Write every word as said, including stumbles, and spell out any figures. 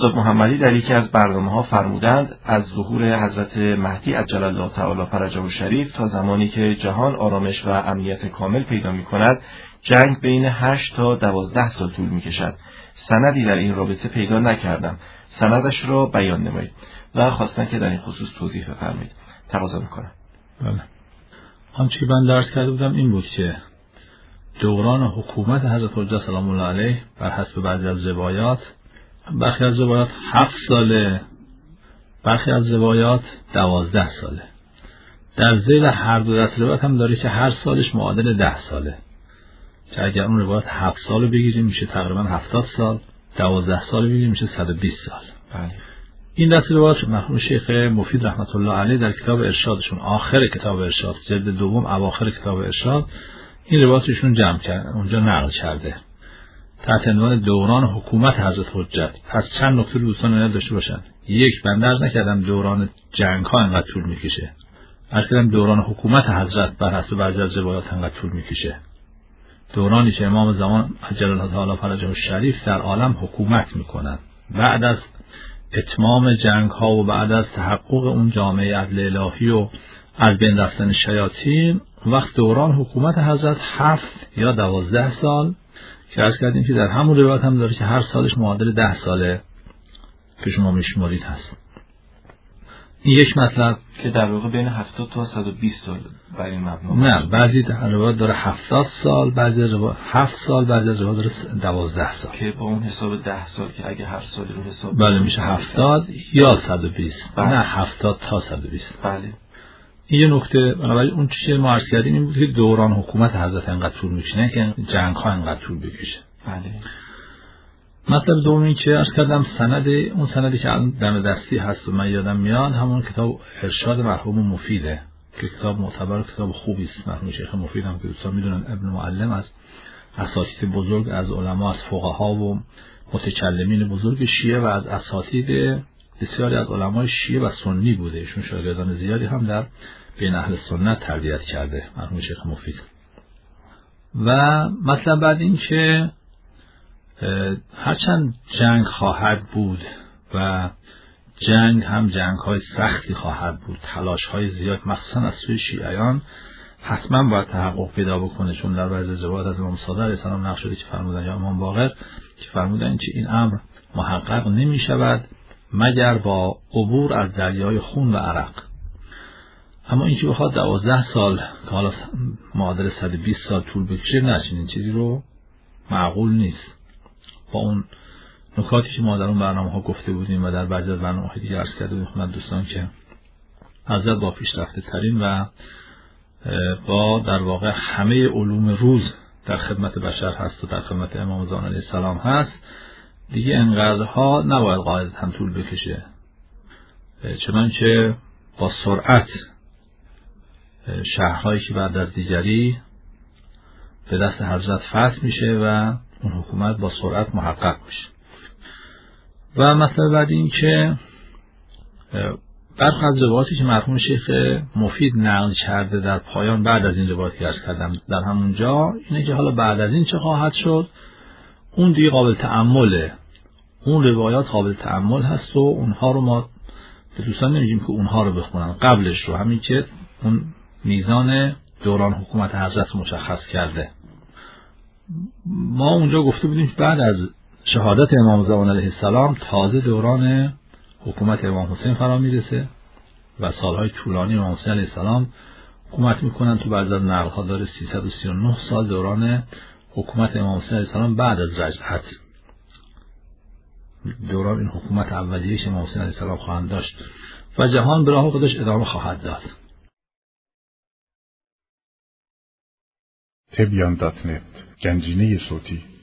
استاد محمدی در یکی از برنامه‌ها فرمودند از ظهور حضرت مهدی عجل الله تعالی فرجه الشریف تا زمانی که جهان آرامش و امنیت کامل پیدا می‌کند جنگ بین هشت تا دوازده سال طول می‌کشد. سندی در این رابطه پیدا نکردم. سندش را بیان نمایید و خواستن که در این خصوص توضیح بفرمایید. تقاضا می‌کنم. بله. آنچه که من درس کرده بودم این بود که دوران حکومت حضرت حجت سلام الله علیه بر حسب بعضی از روایات، برخی از روایات هفت ساله، برخی از روایات دوازده ساله. در ذیل هر دو دست روایت هم داره که هر سالش معادل ده ساله، که اگر اون روایت هفت سال بگیریم میشه تقریبا هفتاد سال، دوازده سال بگیریم میشه صد و بیست سال. بله. این دست روایات مرحوم شیخ مفید رحمت الله علیه در کتاب ارشادشون، آخر کتاب ارشاد، جلد دوم اواخر کتاب ارشاد، این روایاتشون جمع کرده، اونجا نقل کرده تحت عنوان دوران حکومت حضرت حجت. پس چند نکته دوستان باید داشته باشن. یک، بنده عرض نکردم دوران جنگ ها انقدر طول میکشه، عرض کردم دوران حکومت حضرت بر حسب بعضی از روایات انقدر طول میکشه. دورانی که امام زمان عجل الله تعالی فرجه الشریف در عالم حکومت میکنن بعد از اتمام جنگ ها و بعد از تحقق اون جامعه عدل الهی و از بین رفتن شیاطین، وقت دوران حکومت حضرت هفت یا دوازده سال که عرض کردیم که در همون روایت هم داره که هر سالش معادل ده ساله که شما میشمارید هست. این یک مطلب که در واقع بین هفتاد تا صد و بیست سال بر این مبنا. نه، بعضی روایات داره هفتاد سال، بعضی روایات هفت سال، بعضی روایات داره دوازده سال که با اون حساب ده سال که اگه هر سال رو حساب بله میشه هفتاد یا صد و بیست. نه، هفتاد تا صد و بیست. بله. این یه نکته. بنابراین اون چیزی که ما عرض کردیم این بود که دوران حکومت حضرت انقدر طول میکشه، نه که جنگ ها انقدر طول بکشه. بله. مطلب دوم این که عرض کردم سند، اون سندی که الان دم دستی هست و من یادم میاد همون کتاب ارشاد مرحوم مفیده که کتاب معتبر، کتاب خوبی است. مرحوم شیخ مفید هم که دوستان میدونن ابن معلم از اساتید بزرگ از علما، از فقها و متکلمین بزرگ شیعه و از اساتید بسیاری از علمای شیعه و سنی بوده. ایشون شاگردان زیادی هم در بین اهل سنت تربیت کرده مرحوم شیخ مفید. و مطلب بعد این که هرچند جنگ خواهد بود و جنگ هم جنگ های سختی خواهد بود، تلاش های زیاد مخصوصا از سوی شیعیان حتما باید تحقق پیدا بکنه، چون در بعضی روایات از امام صادق علیه السلام نقل شده که فرمودن، یا امام باقر که فرمودن که این امر محقق نمی شود مگر با عبور از دریای خون و عرق. اما این که بخواد دوازده سال که حالا معادل صد و بیست سال طول بکشه، نه، چنین چیزی رو معقول نیست. با اون نکاتی که ما در اون برنامه ها گفته بودیم و در بعضی از برنامه های دیگه عرض کرده بودیم خدمت دوستان که حضرت با پیشرفته ترین و با در واقع همه علوم روز در خدمت بشر هست و در خدمت امام زمان علیه السلام هست، دیگه انقدرها نباید قاعدتاً طول بکشه، چنانچه با سرعت شهرهایی که بعد از دیگری به دست حضرت فتح میشه و اون حکومت با سرعت محقق میشه. و مطلب بعد این که برخی از روایاتی که مرحوم شیخ مفید نقل کرده در پایان بعد از این روایاتی که عرض کردم در همونجا، اینه که حالا بعد از این چه خواهد شد، اون دیگه قابل تأمله. اون روایات قابل تأمل هست و اونها رو ما به دوستان نمیگیم که اونها رو بخونن، قبلش رو، همین که اون میزان دوران حکومت حضرت مشخص کرده. ما اونجا گفته بودیم که بعد از شهادت امام زمان علیه السلام تازه دوران حکومت امام حسین فرا میرسه و سالهای طولانی امام حسین علیه السلام حکومت میکنن. تو بعضی از نقل‌ها داره سیصد و سی و نه سال دوران حکومت امام حسین علیه السلام بعد از رجعت، دوران این حکومت اولیه که امام حسین علیه السلام خواهند داشت و جهان به راه خودش ادامه خواهد داد. تبیان دات نت، گنجینه صوتی.